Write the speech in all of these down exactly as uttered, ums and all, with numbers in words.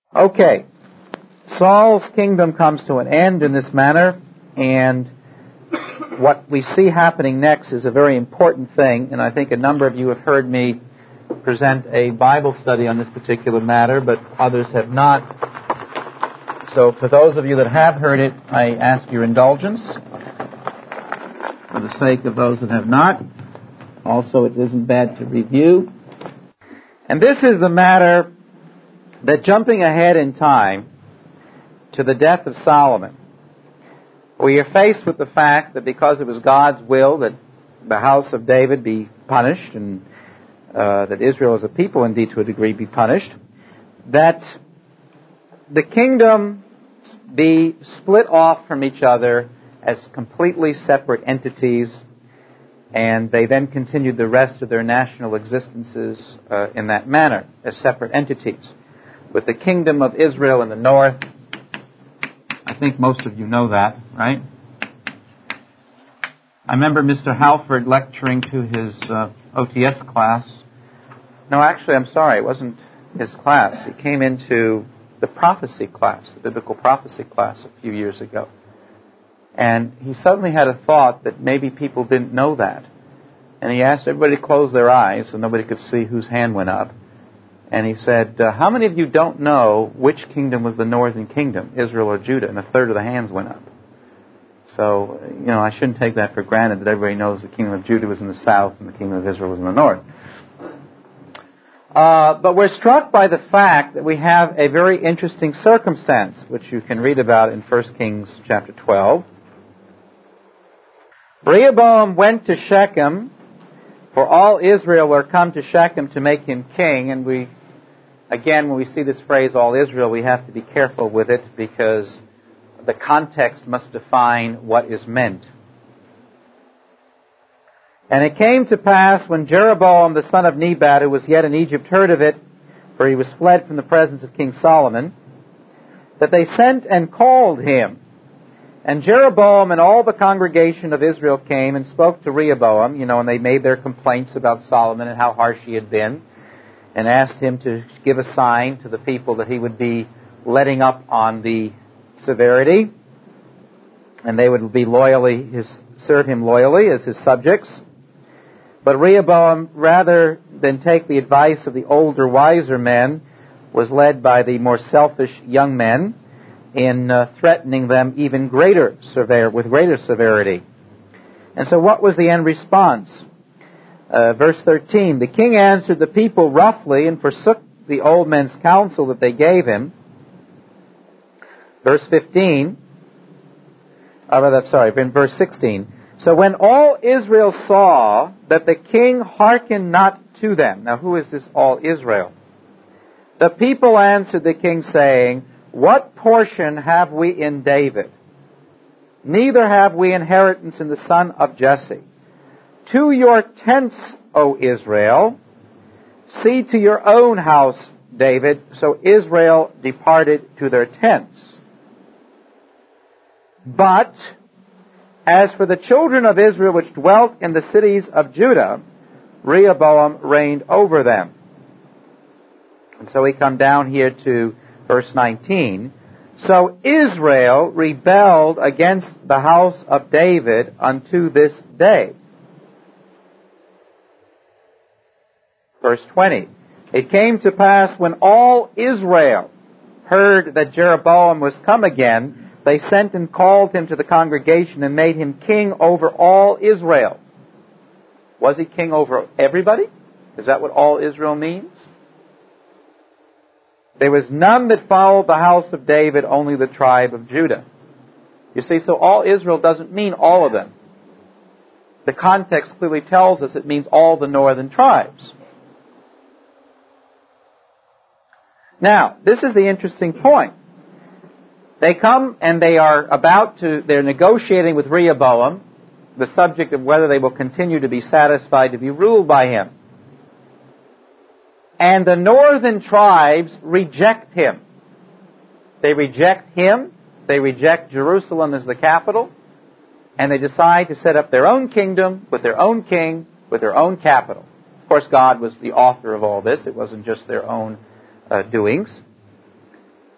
Okay, Saul's kingdom comes to an end in this manner, and what we see happening next is a very important thing, and I think a number of you have heard me present a Bible study on this particular matter, but others have not. So for those of you that have heard it, I ask your indulgence. For the sake of those that have not, also it isn't bad to review. And this is the matter that, jumping ahead in time to the death of Solomon, we are faced with the fact that because it was God's will that the house of David be punished, and uh, that Israel as a people, indeed to a degree, be punished, that the kingdom be split off from each other as completely separate entities, and they then continued the rest of their national existences uh, in that manner, as separate entities. With the kingdom of Israel in the north, I think most of you know that, right? I remember Mister Halford lecturing to his uh, O T S class. No, actually, I'm sorry, it wasn't his class. He came into the prophecy class, the biblical prophecy class a few years ago. And he suddenly had a thought that maybe people didn't know that. And he asked everybody to close their eyes so nobody could see whose hand went up. And he said, uh, how many of you don't know which kingdom was the northern kingdom, Israel or Judah? And a third of the hands went up. So, you know, I shouldn't take that for granted that everybody knows the kingdom of Judah was in the south and the kingdom of Israel was in the north. Uh, but we're struck by the fact that we have a very interesting circumstance, which you can read about in First Kings chapter twelve. Rehoboam went to Shechem, for all Israel were come to Shechem to make him king. And we, again, when we see this phrase, all Israel, we have to be careful with it because the context must define what is meant. And it came to pass when Jeroboam the son of Nebat, who was yet in Egypt, heard of it, for he was fled from the presence of King Solomon, that they sent and called him. And Jeroboam and all the congregation of Israel came and spoke to Rehoboam, you know, and they made their complaints about Solomon and how harsh he had been, and asked him to give a sign to the people that he would be letting up on the severity, and they would be loyally his, serve him loyally as his subjects. But Rehoboam, rather than take the advice of the older, wiser men, was led by the more selfish young men in uh, threatening them even greater sever- with greater severity. And so what was the end response? Uh, verse thirteen, the king answered the people roughly and forsook the old men's counsel that they gave him. Verse fifteen, or rather, sorry, in verse sixteen. So when all Israel saw that the king hearkened not to them. Now who is this all Israel? The people answered the king, saying, what portion have we in David? Neither have we inheritance in the son of Jesse. To your tents, O Israel, see to your own house, David. So Israel departed to their tents. But as for the children of Israel which dwelt in the cities of Judah, Rehoboam reigned over them. And so we come down here to verse nineteen. So Israel rebelled against the house of David unto this day. Verse twenty. It came to pass when all Israel heard that Jeroboam was come again, they sent and called him to the congregation and made him king over all Israel. Was he king over everybody? Is that what all Israel means? There was none that followed the house of David, only the tribe of Judah. You see, so all Israel doesn't mean all of them. The context clearly tells us it means all the northern tribes. Now, this is the interesting point. They come and they are about to, they're negotiating with Rehoboam, the subject of whether they will continue to be satisfied to be ruled by him. And the northern tribes reject him. They reject him, they reject Jerusalem as the capital, and they decide to set up their own kingdom with their own king, with their own capital. Of course, God was the author of all this. It wasn't just their own uh, doings.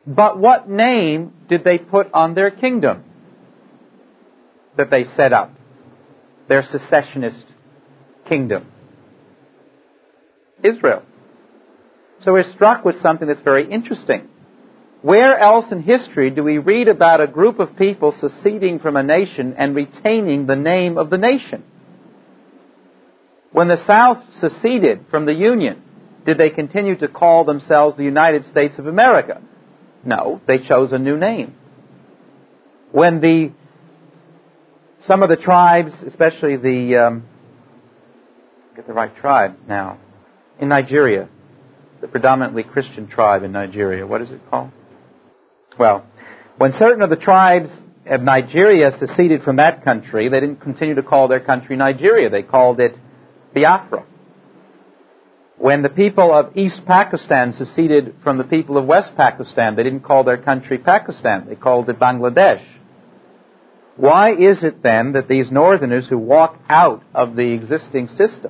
But what name did they put on their kingdom that they set up? Their secessionist kingdom. Israel. So we're struck with something that's very interesting. Where else in history do we read about a group of people seceding from a nation and retaining the name of the nation? When the South seceded from the Union, did they continue to call themselves the United States of America? No, they chose a new name. When the some of the tribes, especially the um, get the right tribe now, in Nigeria, the predominantly Christian tribe in Nigeria, what is it called? Well, when certain of the tribes of Nigeria seceded from that country, they didn't continue to call their country Nigeria. They called it Biafra. When the people of East Pakistan seceded from the people of West Pakistan, they didn't call their country Pakistan. They called it Bangladesh. Why is it then that these northerners who walk out of the existing system,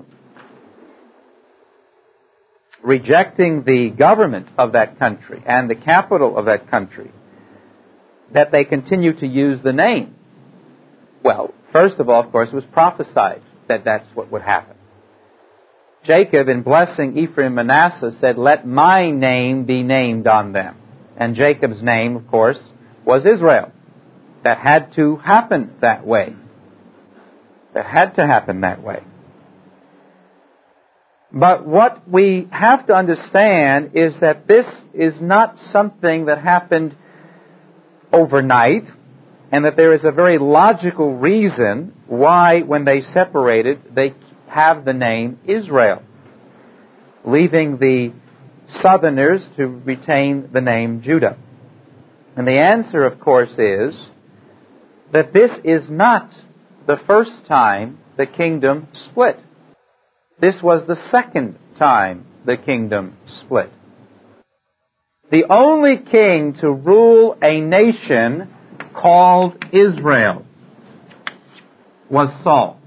rejecting the government of that country and the capital of that country, that they continue to use the name? Well, first of all, of course, it was prophesied that that's what would happen. Jacob, in blessing Ephraim and Manasseh, said, "Let my name be named on them." And Jacob's name, of course, was Israel. That had to happen that way. That had to happen that way. But what we have to understand is that this is not something that happened overnight, and that there is a very logical reason why, when they separated, they have the name Israel, leaving the southerners to retain the name Judah. And the answer, of course, is that this is not the first time the kingdom split. This was the second time the kingdom split. The only king to rule a nation called Israel was Saul.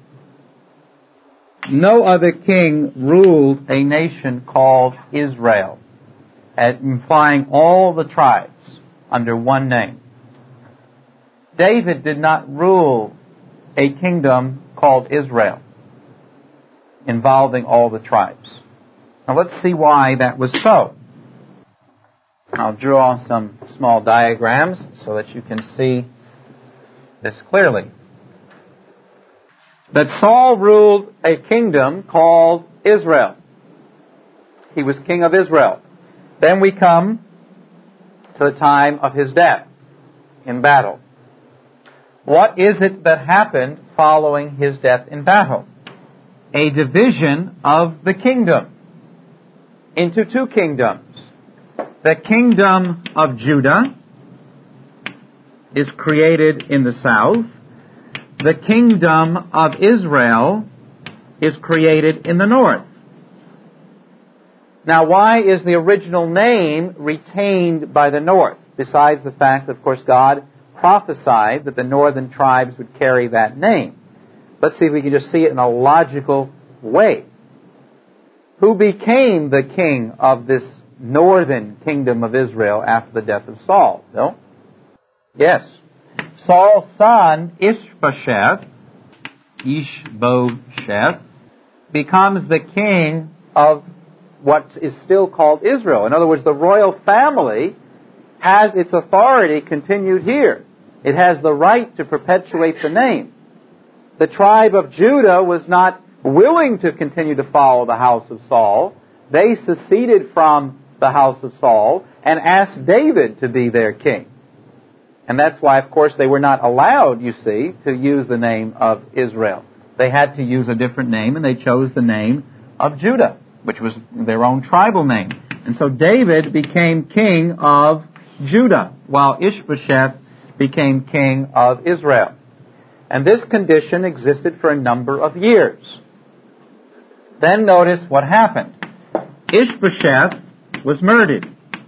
No other king ruled a nation called Israel, implying all the tribes under one name. David did not rule a kingdom called Israel, involving all the tribes. Now let's see why that was so. I'll draw some small diagrams so that you can see this clearly. That Saul ruled a kingdom called Israel. He was king of Israel. Then we come to the time of his death in battle. What is it that happened following his death in battle? A division of the kingdom into two kingdoms. The kingdom of Judah is created in the south. The kingdom of Israel is created in the north. Now, why is the original name retained by the north? Besides the fact that, of course, God prophesied that the northern tribes would carry that name. Let's see if we can just see it in a logical way. Who became the king of this northern kingdom of Israel after the death of Saul? No? Yes. Saul's son, Ishbosheth, Ishbosheth, becomes the king of what is still called Israel. In other words, the royal family has its authority continued here. It has the right to perpetuate the name. The tribe of Judah was not willing to continue to follow the house of Saul. They seceded from the house of Saul and asked David to be their king. And that's why, of course, they were not allowed, you see, to use the name of Israel. They had to use a different name, and they chose the name of Judah, which was their own tribal name. And so David became king of Judah, while Ishbosheth became king of Israel. And this condition existed for a number of years. Then notice what happened. Ishbosheth was murdered.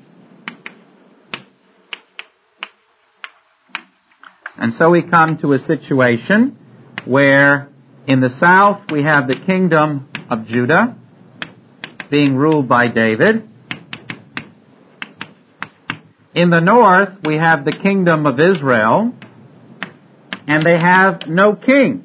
And so we come to a situation where in the south we have the kingdom of Judah being ruled by David. In the north, we have the kingdom of Israel, and they have no king.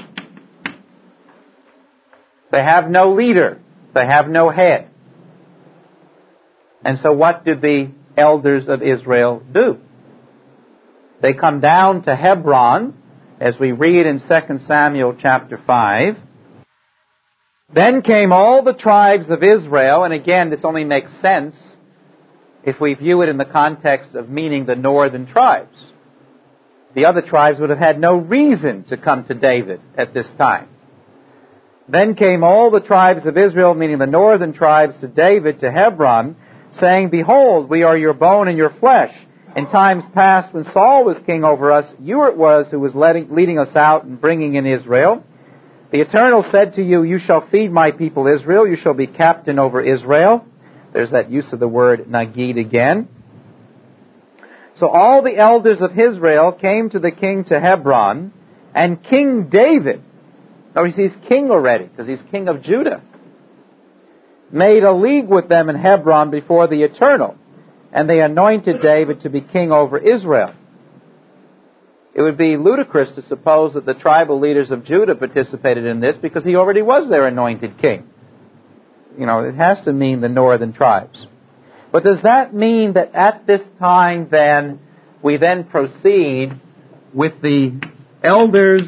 They have no leader. They have no head. And so what do the elders of Israel do? They come down to Hebron, as we read in Second Samuel chapter five. Then came all the tribes of Israel, and again, this only makes sense if we view it in the context of meaning the northern tribes. The other tribes would have had no reason to come to David at this time. Then came all the tribes of Israel, meaning the northern tribes, to David, to Hebron, saying, Behold, we are your bone and your flesh. In times past, when Saul was king over us, you it was who was letting, leading us out and bringing in Israel. The Eternal said to you, You shall feed my people Israel. You shall be captain over Israel. There's that use of the word nagid again. So all the elders of Israel came to the king to Hebron, and King David, notice he's king already, because he's king of Judah, made a league with them in Hebron before the Eternal, and they anointed David to be king over Israel. It would be ludicrous to suppose that the tribal leaders of Judah participated in this, because he already was their anointed king. You know, it has to mean the northern tribes. But does that mean that at this time then, we then proceed with the elders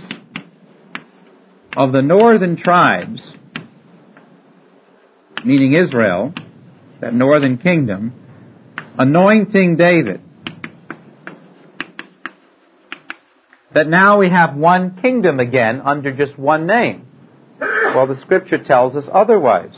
of the northern tribes, meaning Israel, that northern kingdom, anointing David, that now we have one kingdom again under just one name? Well, the Scripture tells us otherwise.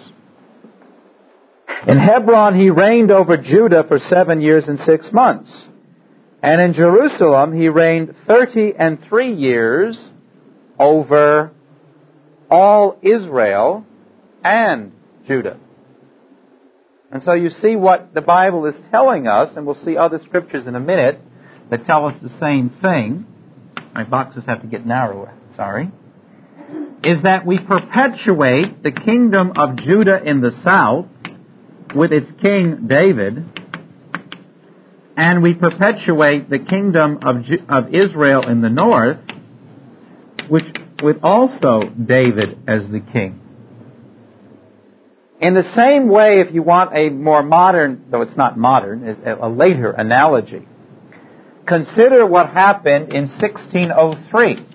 In Hebron he reigned over Judah for seven years and six months. And in Jerusalem he reigned thirty and three years over all Israel and Judah. And so you see what the Bible is telling us, and we'll see other scriptures in a minute that tell us the same thing. My boxes have to get narrower, sorry. Is that we perpetuate the kingdom of Judah in the south with its king David, and we perpetuate the kingdom of, Ju- of Israel in the north, which with also David as the king. In the same way, if you want a more modern, though it's not modern, a later analogy, consider what happened in sixteen oh three.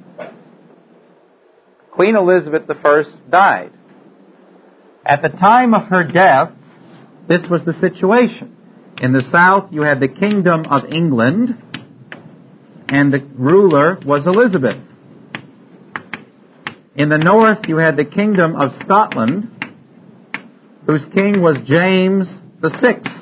Queen Elizabeth the First died. At the time of her death, this was the situation. In the south, you had the kingdom of England, and the ruler was Elizabeth. In the north, you had the kingdom of Scotland, whose king was James the Sixth.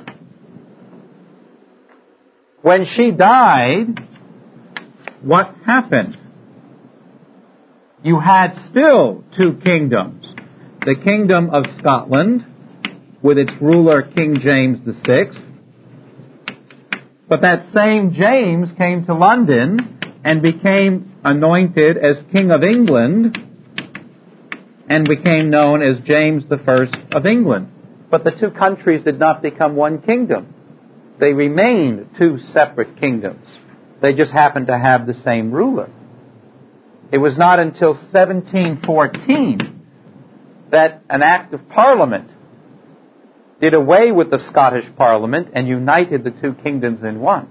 When she died, what happened? You had still two kingdoms. The kingdom of Scotland, with its ruler King James the Sixth. But that same James came to London and became anointed as King of England and became known as James the First of England. But the two countries did not become one kingdom. They remained two separate kingdoms. They just happened to have the same ruler. It was not until seventeen fourteen that an act of Parliament did away with the Scottish Parliament and united the two kingdoms in one.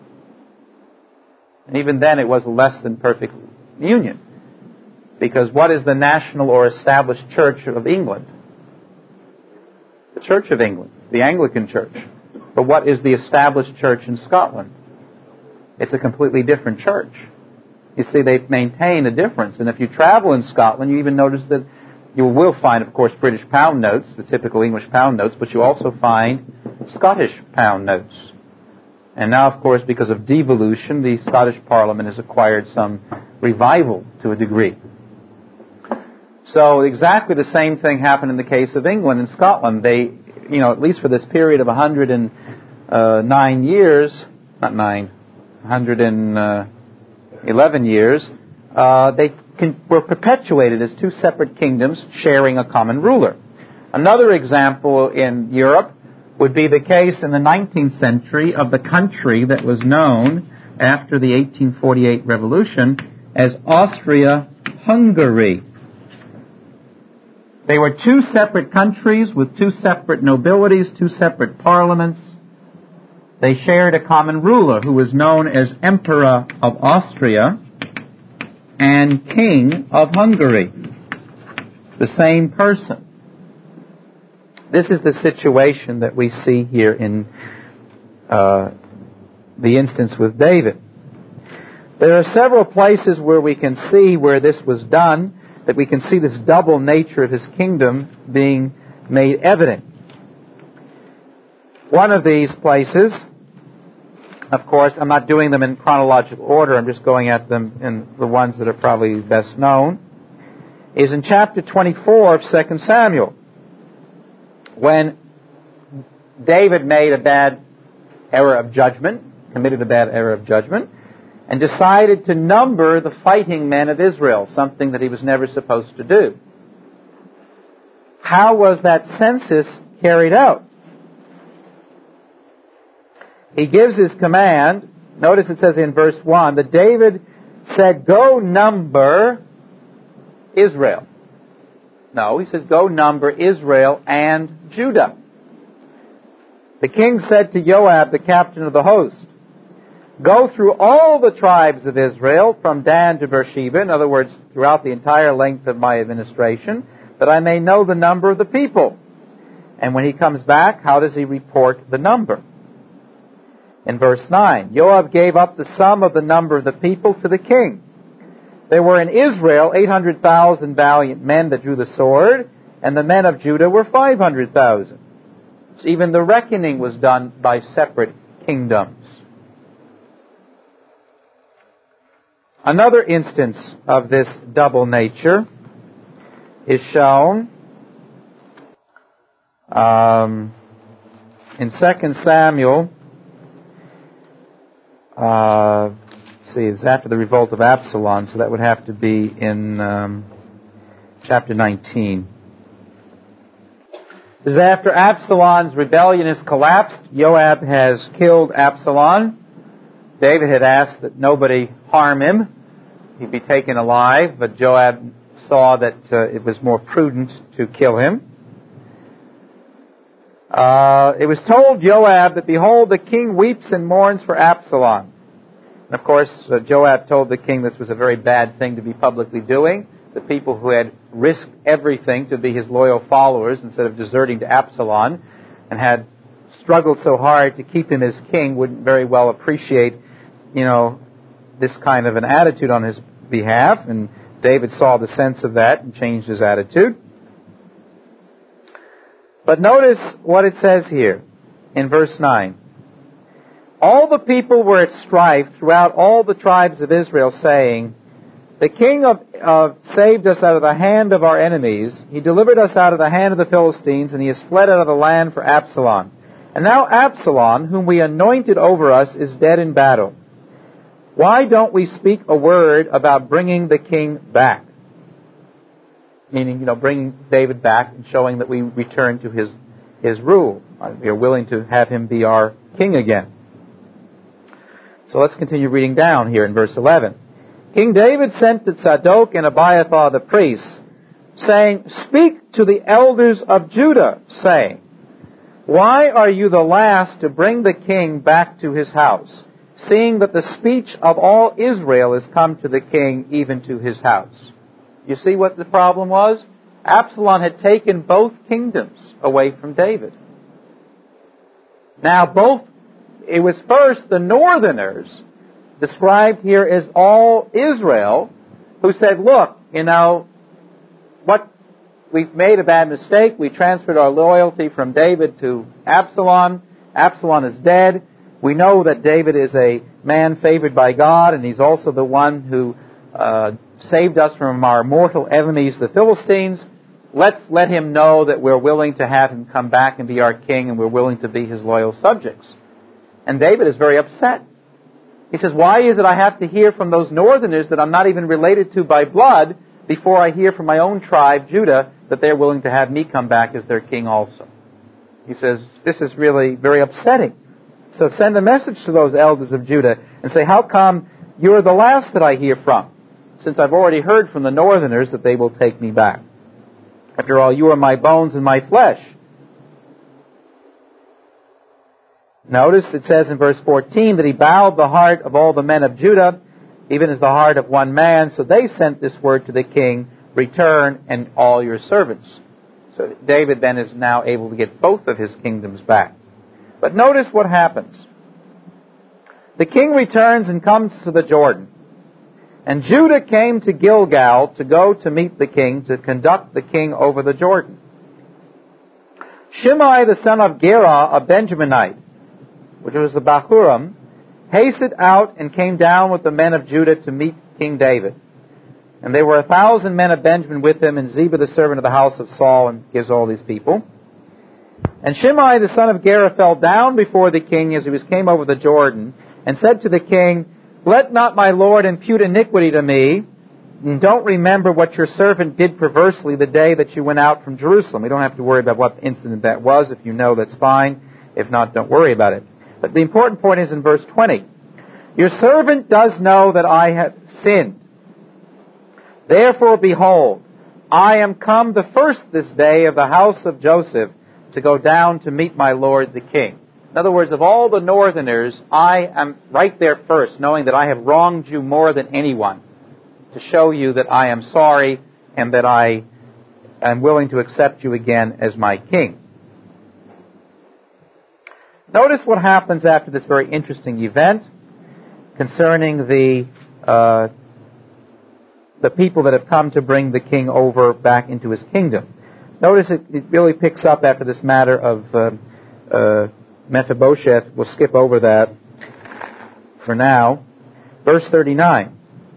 And even then it was a less than perfect union. Because what is the national or established Church of England? The Church of England, the Anglican Church. But what is the established church in Scotland? It's a completely different church. You see, they maintain a difference. And if you travel in Scotland, you even notice that you will find, of course, British pound notes, the typical English pound notes, but you also find Scottish pound notes. And now, of course, because of devolution, the Scottish Parliament has acquired some revival to a degree. So exactly the same thing happened in the case of England and Scotland. They, you know, at least for this period of one hundred nine years, not nine, one hundred eleven years, uh, they can, were perpetuated as two separate kingdoms sharing a common ruler. Another example in Europe would be the case in the nineteenth century of the country that was known after the eighteen forty-eight revolution as Austria-Hungary. They were two separate countries with two separate nobilities, two separate parliaments. They shared a common ruler who was known as Emperor of Austria and King of Hungary. The same person. This is the situation that we see here in uh, the instance with David. There are several places where we can see where this was done, that we can see this double nature of his kingdom being made evident. One of these places, of course, I'm not doing them in chronological order, I'm just going at them in the ones that are probably best known, is in chapter twenty-four of Second Samuel, when David made a bad error of judgment, committed a bad error of judgment, and decided to number the fighting men of Israel, something that he was never supposed to do. How was that census carried out? He gives his command. Notice it says in verse one that David said, "Go number Israel." No, he says, "Go number Israel and Judah." The king said to Joab, the captain of the host, "Go through all the tribes of Israel, from Dan to Beersheba," in other words, throughout the entire length of my administration, "that I may know the number of the people." And when he comes back, how does he report the number? In verse nine, Joab gave up the sum of the number of the people to the king. There were in Israel eight hundred thousand valiant men that drew the sword, and the men of Judah were five hundred thousand. So even the reckoning was done by separate kingdoms. Another instance of this double nature is shown um, in Second Samuel. Uh, let's see, it's after the revolt of Absalom, so that would have to be in um, chapter nineteen. This is after Absalom's rebellion has collapsed. Joab has killed Absalom. David had asked that nobody harm him. He'd be taken alive, but Joab saw that uh, it was more prudent to kill him. Uh, it was told Joab that, "Behold, the king weeps and mourns for Absalom." And of course, uh, Joab told the king this was a very bad thing to be publicly doing. The people who had risked everything to be his loyal followers instead of deserting to Absalom and had struggled so hard to keep him as king wouldn't very well appreciate, you know, this kind of an attitude on his behalf. And David saw the sense of that and changed his attitude. But notice what it says here in verse nine. All the people were at strife throughout all the tribes of Israel, saying, "The king of, of saved us out of the hand of our enemies. He delivered us out of the hand of the Philistines, and he has fled out of the land for Absalom. And now Absalom, whom we anointed over us, is dead in battle. Why don't we speak a word about bringing the king back?" Meaning, you know, bringing David back and showing that we return to his, his rule. We are willing to have him be our king again. So let's continue reading down here in verse eleven. King David sent to Zadok and Abiathar the priests, saying, "Speak to the elders of Judah, saying, why are you the last to bring the king back to his house, seeing that the speech of all Israel is come to the king, even to his house?" You see what the problem was? Absalom had taken both kingdoms away from David. Now both, it was first the northerners, described here as all Israel, who said, "Look, you know, what, we've made a bad mistake. We transferred our loyalty from David to Absalom. Absalom is dead. We know that David is a man favored by God, and he's also the one who uh, saved us from our mortal enemies, the Philistines. Let's let him know that we're willing to have him come back and be our king, and we're willing to be his loyal subjects." And David is very upset. He says, "Why is it I have to hear from those northerners that I'm not even related to by blood before I hear from my own tribe, Judah, that they're willing to have me come back as their king also?" He says, this is really very upsetting. So send a message to those elders of Judah and say, how come you're the last that I hear from, since I've already heard from the northerners that they will take me back? After all, you are my bones and my flesh. Notice it says in verse fourteen that he bowed the heart of all the men of Judah, even as the heart of one man. So they sent this word to the king, return and all your servants. So David then is now able to get both of his kingdoms back. But notice what happens. The king returns and comes to the Jordan. And Judah came to Gilgal to go to meet the king, to conduct the king over the Jordan. Shimei the son of Gera, a Benjaminite, which was the Bahurim, hasted out and came down with the men of Judah to meet King David. And there were a thousand men of Benjamin with him, and Ziba the servant of the house of Saul, and gives all these people. And Shimei the son of Gera fell down before the king as he was came over the Jordan, and said to the king, let not my lord impute iniquity to me, and don't remember what your servant did perversely the day that you went out from Jerusalem. We don't have to worry about what incident that was. If you know, that's fine. If not, don't worry about it. But the important point is in verse twenty. Your servant does know that I have sinned. Therefore, behold, I am come the first this day of the house of Joseph to go down to meet my lord the king. In other words, of all the northerners, I am right there first, knowing that I have wronged you more than anyone, to show you that I am sorry and that I am willing to accept you again as my king. Notice what happens after this very interesting event concerning the uh, the people that have come to bring the king over back into his kingdom. Notice it, it really picks up after this matter of uh, uh, Mephibosheth. We'll skip over that for now. Verse thirty-nine.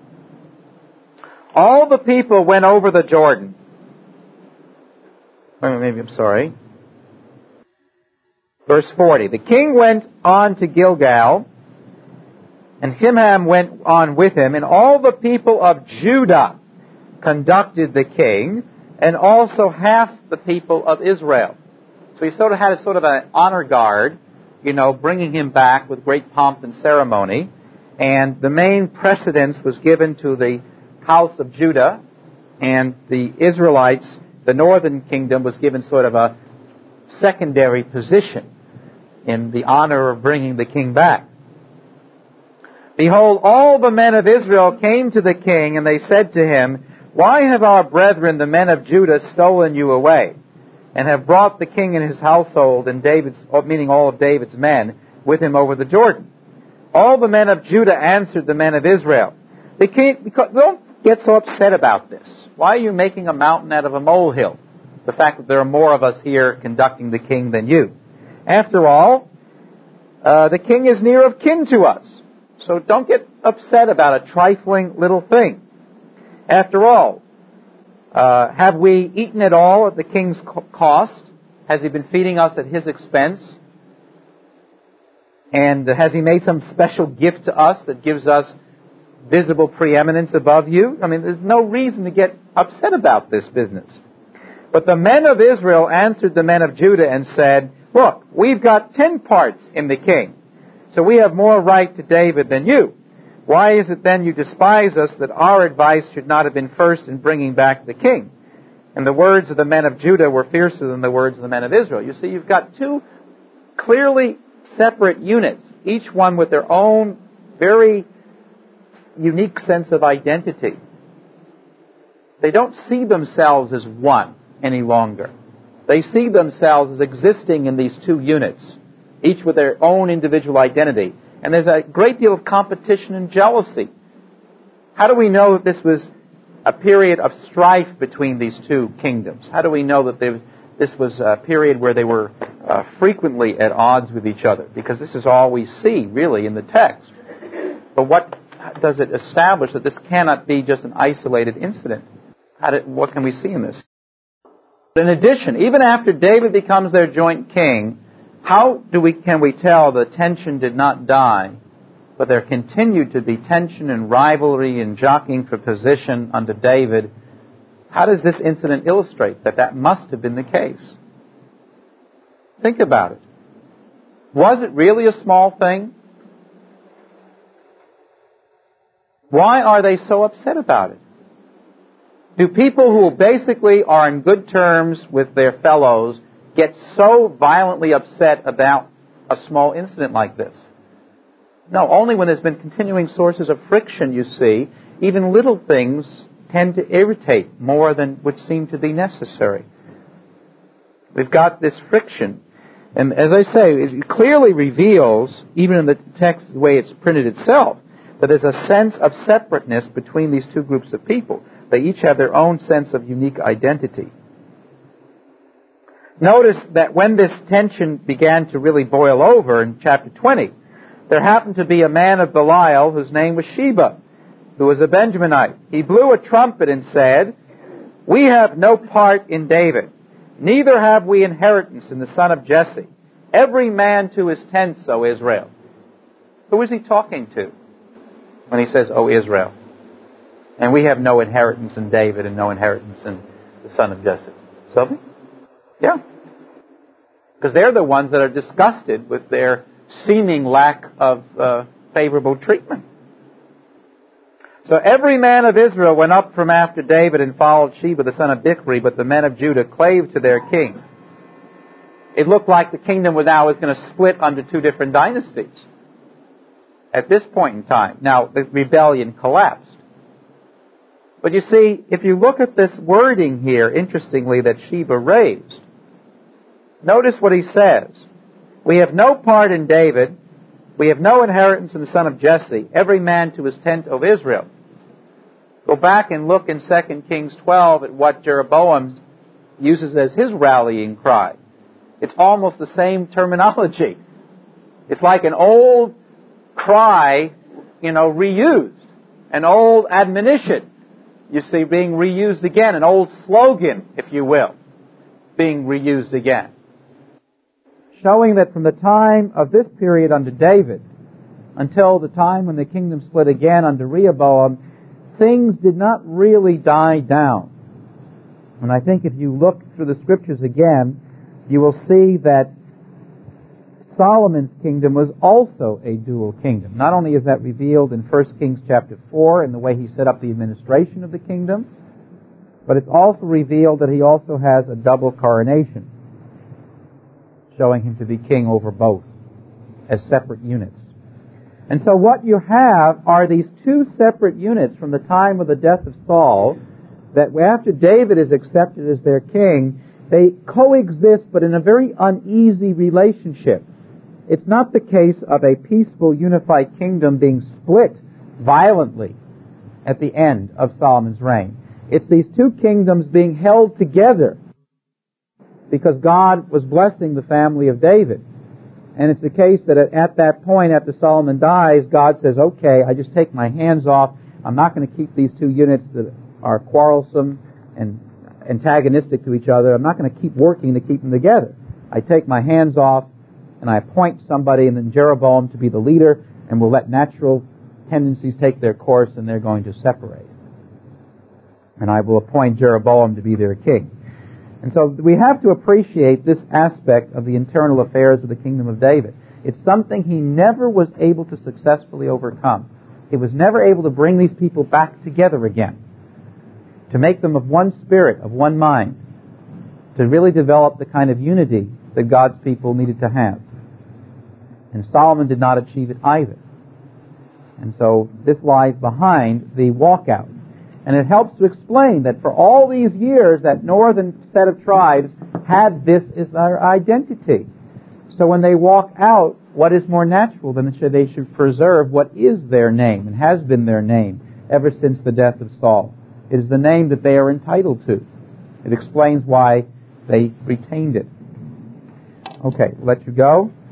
All the people went over the Jordan. Or maybe I'm sorry. Verse forty. The king went on to Gilgal, and Himham went on with him, and all the people of Judah conducted the king, and also half the people of Israel. So he sort of had a sort of an honor guard, you know, bringing him back with great pomp and ceremony. And the main precedence was given to the house of Judah, and the Israelites, the northern kingdom, was given sort of a secondary position in the honor of bringing the king back. Behold, all the men of Israel came to the king, and they said to him, why have our brethren, the men of Judah, stolen you away, and have brought the king and his household, and David's, meaning all of David's men, with him over the Jordan? All the men of Judah answered the men of Israel. The king, because, don't get so upset about this. Why are you making a mountain out of a molehill? The fact that there are more of us here conducting the king than you. After all, uh, the king is near of kin to us. So don't get upset about a trifling little thing. After all, uh, have we eaten it all at the king's cost? Has he been feeding us at his expense? And has he made some special gift to us that gives us visible preeminence above you? I mean, there's no reason to get upset about this business. But the men of Israel answered the men of Judah and said, look, we've got ten parts in the king, so we have more right to David than you. Why is it then you despise us that our advice should not have been first in bringing back the king? And the words of the men of Judah were fiercer than the words of the men of Israel. You see, you've got two clearly separate units, each one with their own very unique sense of identity. They don't see themselves as one any longer. They see themselves as existing in these two units, each with their own individual identity. And there's a great deal of competition and jealousy. How do we know that this was a period of strife between these two kingdoms? How do we know that there, this was a period where they were uh, frequently at odds with each other? Because this is all we see, really, in the text. But what does it establish that this cannot be just an isolated incident? How did, what can we see in this? In addition, even after David becomes their joint king, how do we can we tell the tension did not die, but there continued to be tension and rivalry and jockeying for position under David? How does this incident illustrate that that must have been the case? Think about it. Was it really a small thing? Why are they so upset about it? Do people who basically are in good terms with their fellows get so violently upset about a small incident like this? No, only when there's been continuing sources of friction, you see, even little things tend to irritate more than would seem to be necessary. We've got this friction. And as I say, it clearly reveals, even in the text, the way it's printed itself, that there's a sense of separateness between these two groups of people. They each have their own sense of unique identity. Notice that when this tension began to really boil over in chapter twenty, there happened to be a man of Belial whose name was Sheba, who was a Benjaminite. He blew a trumpet and said, "We have no part in David, neither have we inheritance in the son of Jesse. Every man to his tents, O Israel." Who is he talking to when he says, "O Israel"? And we have no inheritance in David and no inheritance in the son of Jesse. So, yeah. Because they're the ones that are disgusted with their seeming lack of uh, favorable treatment. So every man of Israel went up from after David and followed Sheba the son of Bichri, but the men of Judah clave to their king. It looked like the kingdom now was going to split under two different dynasties at this point in time. Now, the rebellion collapsed. But you see, if you look at this wording here, interestingly, that Sheba raised, notice what he says. We have no part in David. We have no inheritance in the son of Jesse. Every man to his tent of Israel. Go back and look in Second Kings twelve at what Jeroboam uses as his rallying cry. It's almost the same terminology. It's like an old cry, you know, reused. An old admonition, you see, being reused again. An old slogan, if you will, being reused again. Showing that from the time of this period under David until the time when the kingdom split again under Rehoboam, things did not really die down. And I think if you look through the scriptures again, you will see that Solomon's kingdom was also a dual kingdom. Not only is that revealed in First Kings chapter four in the way he set up the administration of the kingdom, but it's also revealed that he also has a double coronation, showing him to be king over both as separate units. And so what you have are these two separate units from the time of the death of Saul, that after David is accepted as their king, they coexist but in a very uneasy relationship. It's not the case of a peaceful, unified kingdom being split violently at the end of Solomon's reign. It's these two kingdoms being held together because God was blessing the family of David. And it's the case that at that point, after Solomon dies, God says, okay, I just take my hands off. I'm not going to keep these two units that are quarrelsome and antagonistic to each other. I'm not going to keep working to keep them together. I take my hands off and I appoint somebody, and then Jeroboam to be the leader, and we'll let natural tendencies take their course, and they're going to separate. And I will appoint Jeroboam to be their king. And so we have to appreciate this aspect of the internal affairs of the kingdom of David. It's something he never was able to successfully overcome. He was never able to bring these people back together again, to make them of one spirit, of one mind, to really develop the kind of unity that God's people needed to have. And Solomon did not achieve it either. And so this lies behind the walkout. And it helps to explain that for all these years, that northern set of tribes had this as their identity. So when they walk out, what is more natural than that they should preserve what is their name and has been their name ever since the death of Saul? It is the name that they are entitled to. It explains why they retained it. Okay, we'll let you go.